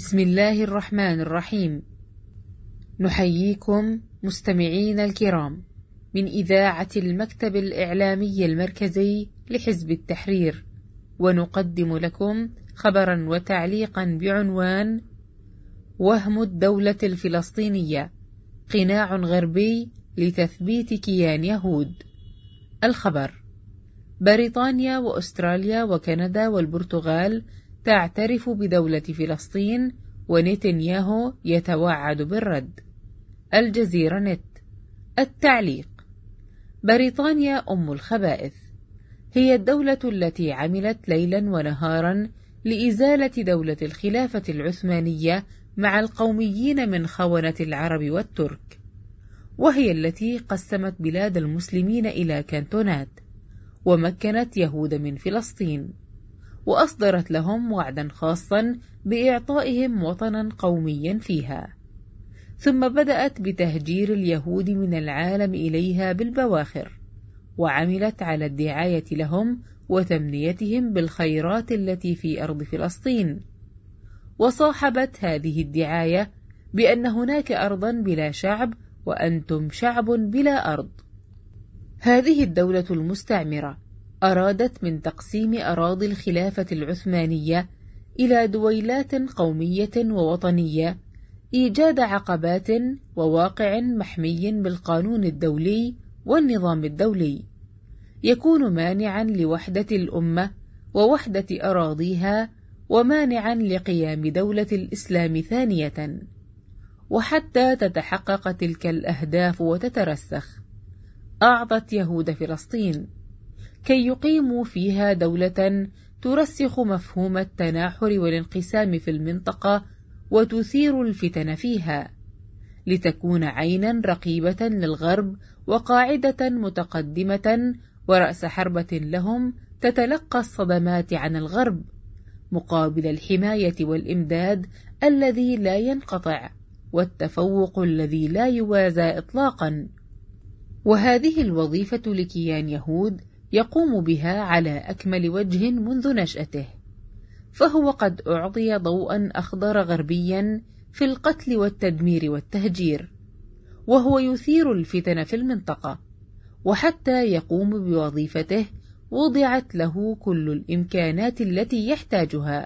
بسم الله الرحمن الرحيم. نحييكم مستمعين الكرام من إذاعة المكتب الإعلامي المركزي لحزب التحرير، ونقدم لكم خبرا وتعليقا بعنوان: وهم الدولة الفلسطينية، قناع غربي لتثبيت كيان يهود. الخبر: بريطانيا وأستراليا وكندا والبرتغال تعترف بدولة فلسطين، ونتنياهو يتوعد بالرد. الجزيرة نت. التعليق: بريطانيا أم الخبائث، هي الدولة التي عملت ليلا ونهارا لإزالة دولة الخلافة العثمانية مع القوميين من خونة العرب والترك، وهي التي قسمت بلاد المسلمين إلى كانتونات، ومكنت يهود من فلسطين، وأصدرت لهم وعدا خاصا بإعطائهم وطنا قوميا فيها، ثم بدأت بتهجير اليهود من العالم إليها بالبواخر، وعملت على الدعاية لهم وتمنيتهم بالخيرات التي في أرض فلسطين، وصاحبت هذه الدعاية بأن هناك أرضا بلا شعب وأنتم شعب بلا أرض. هذه الدولة المستعمرة أرادت من تقسيم أراضي الخلافة العثمانية إلى دويلات قومية ووطنية إيجاد عقبات وواقع محمي بالقانون الدولي والنظام الدولي، يكون مانعا لوحدة الأمة ووحدة أراضيها، ومانعا لقيام دولة الإسلام ثانية. وحتى تتحقق تلك الأهداف وتترسخ، أعطت يهود فلسطين كي يقيموا فيها دولة ترسخ مفهوم التناحر والانقسام في المنطقة وتثير الفتن فيها، لتكون عينا رقيبة للغرب وقاعدة متقدمة ورأس حربة لهم تتلقى الصدمات عن الغرب، مقابل الحماية والإمداد الذي لا ينقطع والتفوق الذي لا يوازى إطلاقا. وهذه الوظيفة لكيان يهود يقوم بها على أكمل وجه منذ نشأته، فهو قد أعطي ضوءا أخضر غربيا في القتل والتدمير والتهجير، وهو يثير الفتن في المنطقة، وحتى يقوم بوظيفته وضعت له كل الإمكانات التي يحتاجها،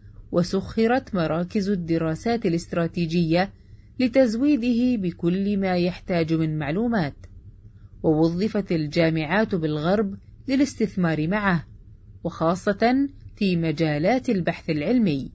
وسخرت مراكز الدراسات الاستراتيجية لتزويده بكل ما يحتاج من معلومات، ووظفت الجامعات بالغرب للاستثمار معه، وخاصة في مجالات البحث العلمي.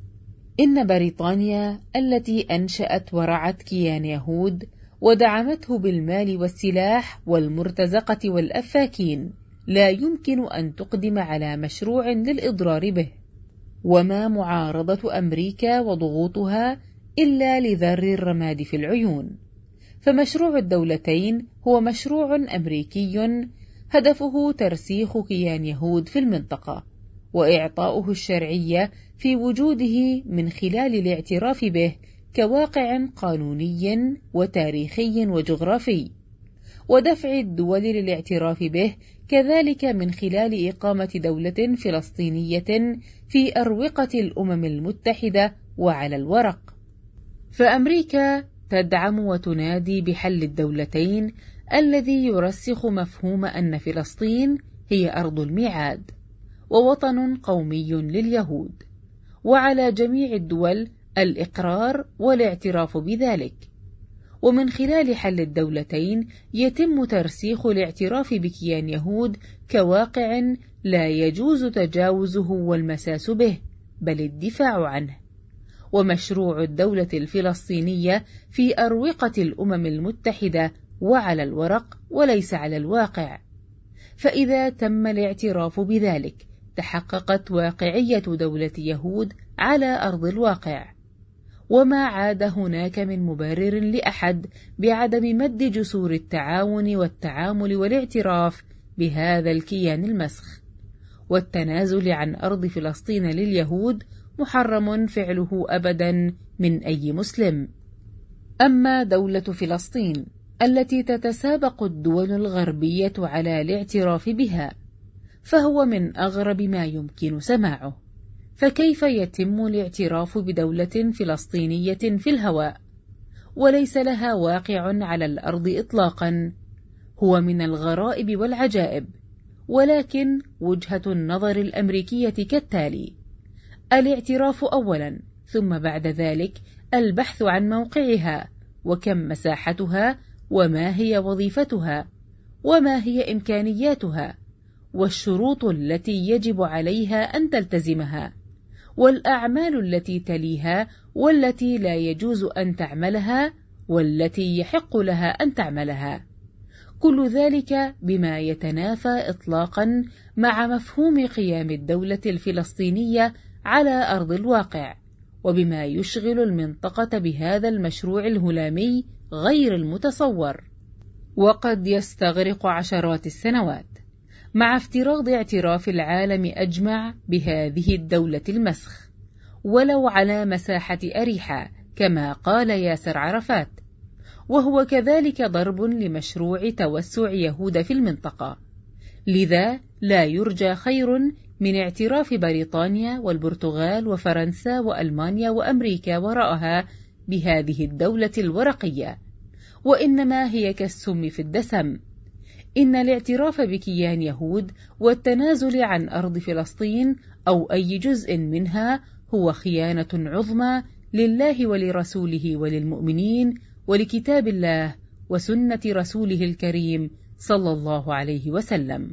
إن بريطانيا التي أنشأت ورعت كيان يهود ودعمته بالمال والسلاح والمرتزقة والأفاكين لا يمكن أن تقدم على مشروع للإضرار به، وما معارضة أمريكا وضغوطها إلا لذر الرماد في العيون. فمشروع الدولتين هو مشروع أمريكي هدفه ترسيخ كيان يهود في المنطقة، وإعطاؤه الشرعية في وجوده من خلال الاعتراف به كواقع قانوني وتاريخي وجغرافي، ودفع الدول للاعتراف به كذلك من خلال إقامة دولة فلسطينية في أروقة الأمم المتحدة وعلى الورق. فأمريكا تدعم وتنادي بحل الدولتين الذي يرسخ مفهوم أن فلسطين هي أرض الميعاد ووطن قومي لليهود، وعلى جميع الدول الإقرار والاعتراف بذلك. ومن خلال حل الدولتين يتم ترسيخ الاعتراف بكيان يهود كواقع لا يجوز تجاوزه والمساس به، بل الدفاع عنه. ومشروع الدولة الفلسطينية في أروقة الأمم المتحدة وعلى الورق وليس على الواقع، فإذا تم الاعتراف بذلك تحققت واقعية دولة يهود على أرض الواقع، وما عاد هناك من مبرر لأحد بعدم مد جسور التعاون والتعامل والاعتراف بهذا الكيان المسخ. والتنازل عن أرض فلسطين لليهود محرم فعله أبدا من أي مسلم. أما دولة فلسطين التي تتسابق الدول الغربية على الاعتراف بها، فهو من أغرب ما يمكن سماعه، فكيف يتم الاعتراف بدولة فلسطينية في الهواء وليس لها واقع على الأرض إطلاقا؟ هو من الغرائب والعجائب، ولكن وجهة النظر الأمريكية كالتالي: الاعتراف أولا، ثم بعد ذلك البحث عن موقعها وكم مساحتها وما هي وظيفتها وما هي إمكانياتها والشروط التي يجب عليها أن تلتزمها والأعمال التي تليها والتي لا يجوز أن تعملها والتي يحق لها أن تعملها، كل ذلك بما يتنافى إطلاقا مع مفهوم قيام الدولة الفلسطينية على أرض الواقع، وبما يشغل المنطقة بهذا المشروع الهلامي غير المتصور، وقد يستغرق عشرات السنوات، مع افتراض اعتراف العالم أجمع بهذه الدولة المسخ ولو على مساحة أريحة كما قال ياسر عرفات، وهو كذلك ضرب لمشروع توسع يهود في المنطقة. لذا لا يرجى خير من اعتراف بريطانيا والبرتغال وفرنسا وألمانيا وأمريكا وراءها بهذه الدولة الورقية، وإنما هي كالسم في الدسم. إن الاعتراف بكيان يهود والتنازل عن أرض فلسطين أو أي جزء منها هو خيانة عظمى لله ولرسوله وللمؤمنين ولكتاب الله وسنة رسوله الكريم صلى الله عليه وسلم.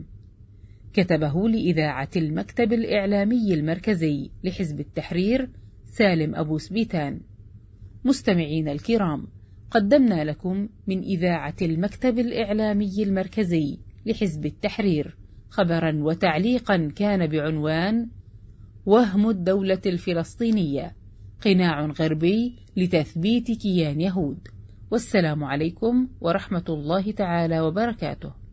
كتبه لإذاعة المكتب الإعلامي المركزي لحزب التحرير سالم أبو سبيتان. مستمعين الكرام، قدمنا لكم من إذاعة المكتب الإعلامي المركزي لحزب التحرير خبرا وتعليقا كان بعنوان: وهم الدولة الفلسطينية، قناع غربي لتثبيت كيان يهود. والسلام عليكم ورحمة الله تعالى وبركاته.